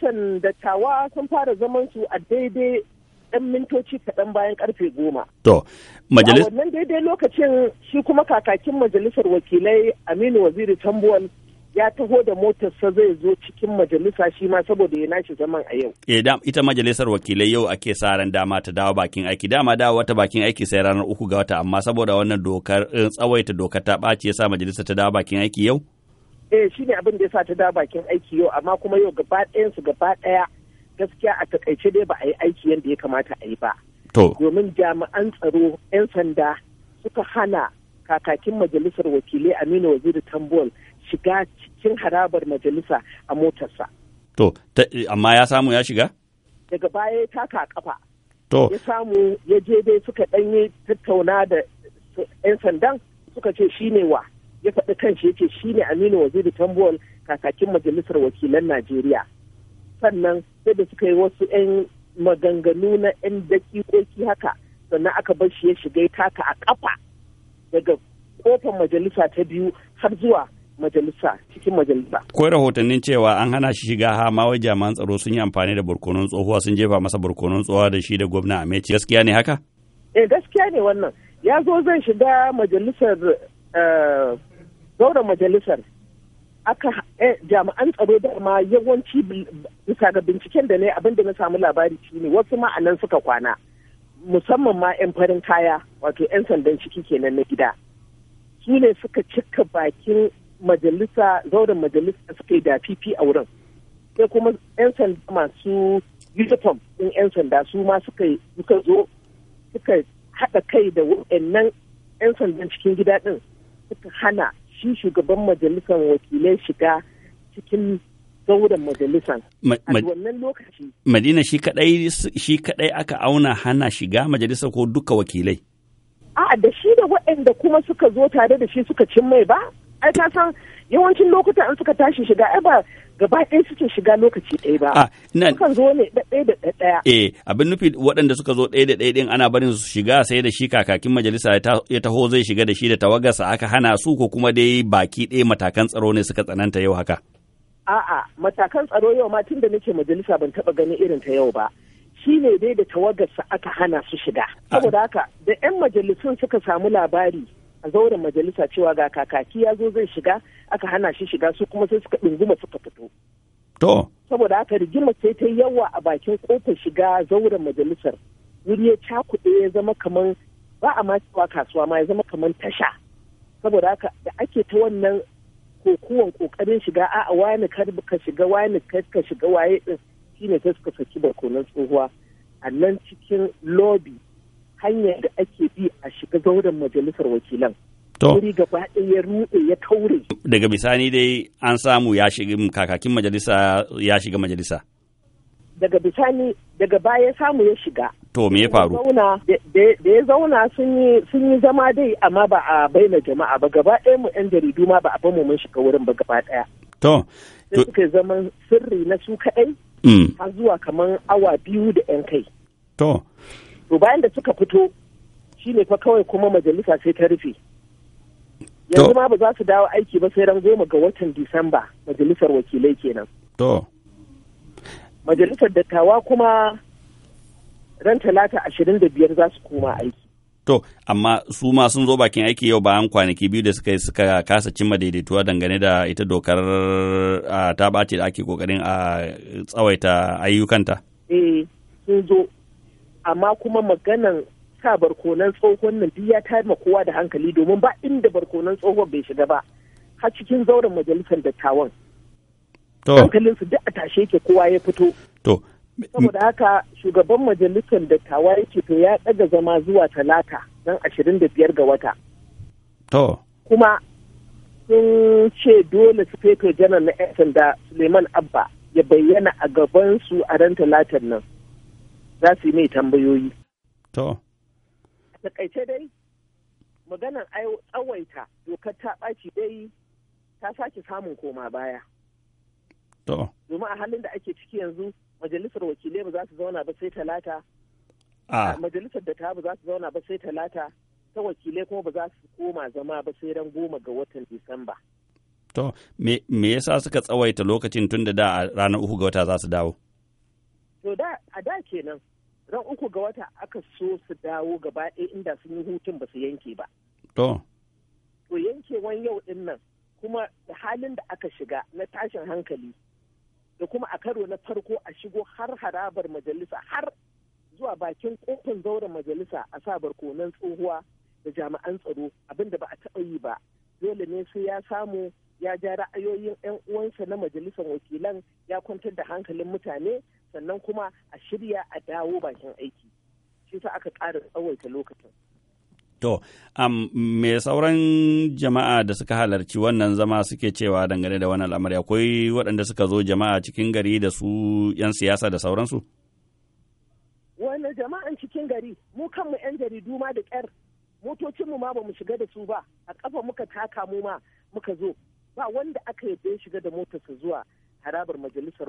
majalisar dattawa sun fara zaman su a daidai ɗan mintoci kaɗan bayan karfe 10. To, a wannan daidai lokacin shi kuma kakakin majalisar wakilai Aminu Waziri Tambuwal ya taho da motarsa zai zo cikin majalisa shi ma saboda ya nashi zaman a yau. Ita majalisar wakilai yau ake sa ran dama ta dawo bakin aiki. Dama dawo wata bakin aiki sai ranar 3 ga wata, amma saboda wannan tsawaita dokar ta ɓaci ya sa majalisar ta dawo bakin aiki yau? Shi ne abin da ya sa ta dawo bakin aiki yau, amma kuma yau gaba ɗaya gaskiya a takaice dai ba a yi aiki yadda ya kamata a yi ba. Domin jami'an tsaro 'yan sanda suka hana kakakin majalisar wakilai Aminu Waziri Tambuwal shiga cikin harabar majalisa a motarsa. Amma ya samu ya shiga? Daga baya ya taka a kafa. Ya samu ya je dai suka ɗanyi tattauna da 'yan sandan suka ce shi ne wa. Ya faɗi kanshi ya ce shi ne Aminu Waziri Tambuwal kakakin majalisar wakilan Najeriya. Sannan sai da suka yi wasu 'yan maganganu na 'yan dakikoki haka, sannan aka bar shi ya shiga ya taka a kafa daga kofar majalisa ta 2 har zuwa cikin majalisa. Akwai rahotannin cewa an hana shi shiga ma wai jami'an tsaro sun yi amfani da barkonon tsohuwa sun jefa masa barkonon tsohuwa da shi da gwamna Amechi. Gaskiya ne haka? Gaskiya ne wannan. Ya zo zan shiga majalisar zauren majalisar. Jami'an tsaro da ma yawanci bisa ga binciken da ne abinda na samu labari shine wasu ma'anan suka kwana, musamman ma 'yan farin kaya, wato 'yan sandan ciki kenan na gida. Su ne suka cika bakin zauren majalisa suka yi dafifi a wurin. Sai kuma 'yan sanda masu uniform ɗin 'yan sanda su ma suka zo suka haɗa kai da waɗannan 'yan sandan cikin gida ɗin suka hana shi shugaban majalisar wakilai shiga cikin zauren majalisar. A wannan lokaci. Madina shi kadai aka auna hana shiga majalisar ko duka wakilai? Da shi da waɗanda kuma suka zo tare da shi suka cin mai ba. Ai ta san yawancin lokuta an suka tashi shiga ai ba gaba ɗaya suke shiga lokaci ɗaya ba. Sukan zo ne ɗaya da ɗaya. Abin nufi waɗanda suka zo ɗaya da ɗaya ɗin ana barin su shiga sai da shi kakakin majalisa ya taho zai shiga da shi da tawagarsa aka hana su ko kuma dai baki ɗaya matakan tsaro ne suka tsananta yau haka? Matakan tsaro yau ma tun da nake majalisa ban taɓa ganin irin ta yau ba. Shi ne dai da tawagarsa aka hana su shiga. Saboda haka da 'yan majalisun suka samu labari a zauren majalisa cewa ga kakaki ya zo zai shiga aka hana shi shiga su kuma sai suka ɗunguma suka fito. Saboda haka rigima sai ta yawa a bakin kofar shiga zauren majalisar. Wuri ya cakuɗe ya zama kaman ba a cewa kasuwa ma ya zama kaman tasha. Saboda haka da ake ta wannan kokuwan kokarin shiga wani kar ka shiga wani kar ka shiga waye din shine sai suka saki barkonon tsohuwa a nan cikin lobby, hanyar da ake bi a shiga zauren majalisar wakilan. Wuri gaba ɗaya ya ruɗe ya kaure. Daga bisani dai an samu ya shiga kakakin majalisa ya shiga majalisa. Daga bisani daga baya samu ya shiga. To me ya faru? Da ya zauna sun yi zama dai amma ba a bayyana jama'a ba, gaba ɗaya mu 'yan jaridu ma ba a bamu mun shiga wurin ba gaba ɗaya. Sai suka yi zaman sirri na su kaɗai. Har zuwa kamar awa 2 da 'yan kai. To bayan da suka fito shi ne fa kawai kuma majalisa sai ta rufe. Yanzu ma ba za su dawo aiki ba sai ran 10 ga watan Disamba, majalisar wakilai kenan. Majalisar dattawa kuma ran Talata 25 za su koma aiki. Amma su ma sun zo bakin aiki yau bayan kwanaki 2 da suka kasa cimma daidaituwa dangane da ita dokar ta ɓace da ake kokarin a tsawaita ayyukanta. Sun zo, amma kuma maganan sa barkonan tsohon nan duk ya tayar ma kowa da hankali domin ba inda barkonan tsohon bai shiga ba har cikin zauren majalisar dattawan. Hankalinsu duk a tashe ke kowa ya fito. Saboda haka shugaban majalisar dattawa yake to ya ɗaga zama zuwa Talata don 25 ga wata. Kuma sun ce dole Sufeto Janar na 'yan sanda Suleiman Abba ya bayyana a gabansu a ran Talatar nan. Za su yi mai tambayoyi. A takaice dai, maganar tsawaita dokar ta ɓaci dai ta sake samun koma baya. Domin a halin da ake ciki yanzu, majalisar wakilai ba za su zauna ba sai Talata. Majalisar dattawa ba za su zauna ba sai Talata. Ta wakilai kuma ba za su koma zama ba sai ran 10 ga watan Disamba. To, me yasa suka tsawaita lokacin tun da a ranar 3 ga wata za su dawo? To a da kenan ran 3 ga wata aka so su dawo gaba ɗaya inda sun yi hutun ba su yanke ba. To yankewan yau ɗin nan kuma da halin da aka shiga na tashin hankali da kuma a karo na farko a shigo har harabar majalisa har zuwa bakin kofin zauren majalisa a sa barkonan tsohuwa da jami'an tsaro abinda ba a taɓa yi ba. Dole ne sai ya samu ya ja ra'ayoyin 'yan uwansa na majalisar wakilan ya kwantar da hankalin mutane sannan kuma a shirya a dawo bakin aiki shi sa aka ƙara tsawaita lokacin. To, me sauran jama'a da suka halarci wannan zama suke cewa dangane da wannan al'amari? Akwai waɗanda suka zo jama'a cikin gari da su 'yan siyasa da sauransu? Wani jama'an cikin gari, mu kanmu 'yan jaridu ma da ƙyar, motocinmu ma ba mu shiga da su ba, a ƙafa muka taka mu ma muka zo. Ba wanda aka yadda ya shiga da motarsa zuwa harabar majalisar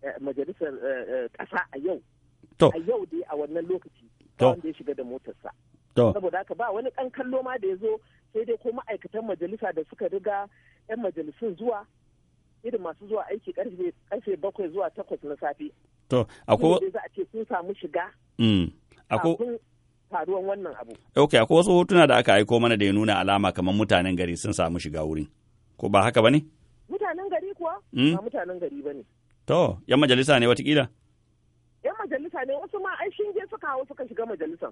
ƙasa a yau. A yau dai a wannan lokaci, ba wanda ya shiga da motarsa. Saboda haka ba wani ɗan kallo ma da ya zo sai dai ko ma'aikatan majalisa da suka riga 'yan majalisun zuwa irin masu zuwa aiki karfe 7 zuwa 8 na safe. To, akwai za a ce sun samu shiga. Kafin faruwan wannan abu. Ok, akwai wasu hotuna da aka aiko mana da ya nuna alama kamar mutanen gari sun samu shiga wurin. Ko ba haka ba ne? Mutanen gari kuwa? Ba mutanen gari ba ne. To, 'yan majalisa ne watakila? 'Yan majalisa ne, wasu ma ai shinge suka hawo suka shiga majalisan.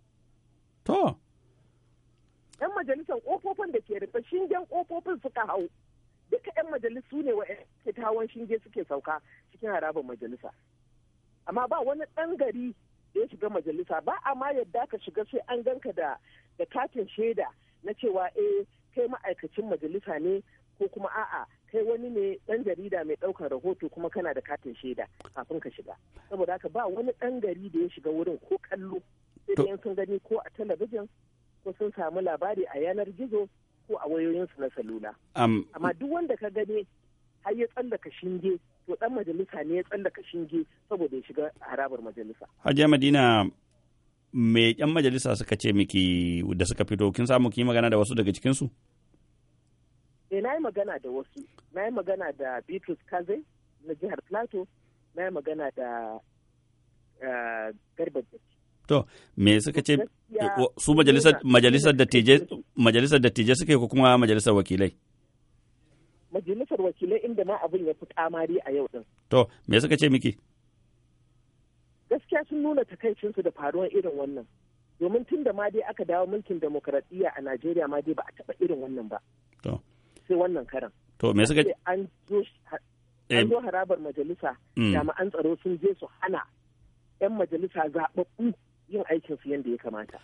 To. 'Yan majalisan ƙofofin da ke rufe shingen ƙofofin suka hau. Duka 'yan majalisu ne wa ke tawon shinge suke sauka cikin harabar majalisa. Amma ba wani ɗan gari da ya shiga majalisa ba a ma yadda ka shiga sai an ganka da katin shaida na cewa kai ma'aikacin majalisa ne ko kuma a'a kai wani ne ɗan jarida mai ɗaukar rahoto kuma kana da katin shaida kafin ka shiga. Saboda haka ba wani ɗan gari da ya shiga wurin ko kallo sai da sun gani ko a talabijin ko sun samu labari a yanar gizo ko a wayoyinsu na salula. Amma duk wanda ka gani har ya tsallaka shinge to ɗan majalisa ne ya tsallaka shinge saboda ya shiga harabar majalisa. Hajiya Madina, me 'yan majalisa suka ce miki da suka fito, kin samu ki magana da wasu daga cikinsu? Na yi magana da wasu. Na yi magana da Bitrus Kaze na jihar Plateau, na yi magana da Garba Datti. To, me suka ce su majalisar dattijai suke ko kuma majalisar wakilai? Majalisar wakilai inda ma abin ya fi kamari a yau din. To, me suka ce miki? Gaskiya sun nuna takaicinsu da faruwar irin wannan. Domin tun da ma dai aka dawo mulkin demokaradiyya a Najeriya ma dai ba a taɓa irin wannan ba. To. Sai wannan karan. To, me suka ce? An zo harabar majalisa, jami'an tsaro sun je su hana 'yan majalisa zaɓaɓɓu yin aikinsu yadda ya kamata.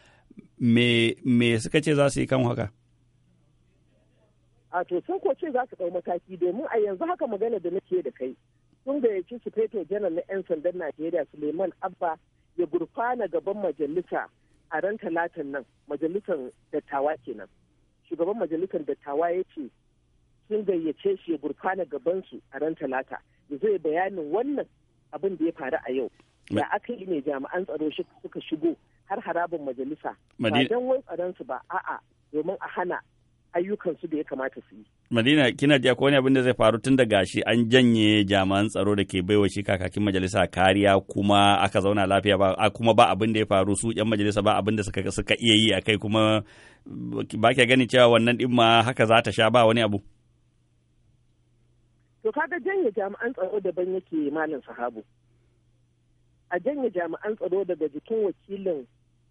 Me suka ce za su yi kan haka? A to sun ko ce za su ɗau mataki domin a yanzu haka magana da nake da kai sun gayyaci Sufeto Janar na 'yan sandan Najeriya Suleiman Abba ya gurfana gaban majalisa a ran Talatan nan, majalisar dattawa kenan. Shugaban majalisar dattawa ya ce sun gayyace shi ya gurfana gabansu a ran Talata ya zai bayanin wannan abin da ya faru a yau. Da aka yi ne jami'an tsaro suka shigo har harabin majalisa ba don wai tsaronsu ba a'a domin a hana ayyukansu da ya kamata su yi. Madina, kina ji akwai wani abin da zai faru tun da gashi an janye jami'an tsaro da ke baiwa shi kakakin majalisa kariya kuma aka zauna lafiya ba kuma ba abin da ya faru su 'yan majalisa ba abin da suka iya yi a kai kuma ba ke gani cewa wannan din ma haka za ta sha ba wani abu. To kaga janye jami'an tsaro daban yake Malam Sahabu. A janye jami'an tsaro daga jikin wakilin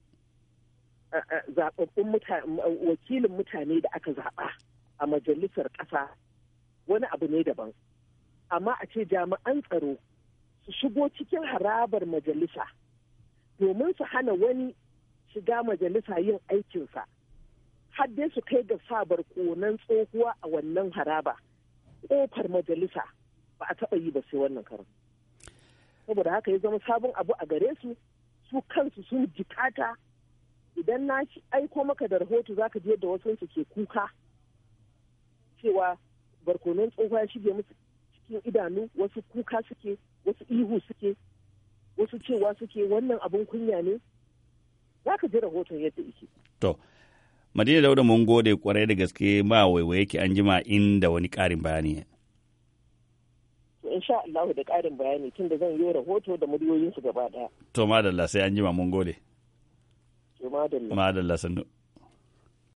wakilin mutane da aka zaɓa a majalisar ƙasa wani abu ne daban. Amma a ce jami'an tsaro su shigo cikin harabar majalisa domin su hana wani shiga majalisa yin aikinsa har dai su kai ga sa barkonan tsohuwa a wannan haraba ƙofar majalisa ba a taɓa yi ba sai wannan karan. Saboda haka ya zama sabon abu a gare su kansu sun jikata. Idan na aiko maka da rahoto za ka je da wasu su ke kuka cewa barkonon tsohuwa ya shige musu cikin idanu, wasu kuka suke, wasu ihu suke, wasu cewa suke wannan abun kunya ne. Za ka ji rahoton yadda yake. To, Madina Dauda mun gode kwarai da gaske ma waiwaye ki an jima inda wani ƙarin bayani. Insha Allah da ƙarin bayani tun da zan yi rahoto da muryoyinsu gaba ɗaya. To madalla sai an jima mun gode. To madalla. Madalla sannu.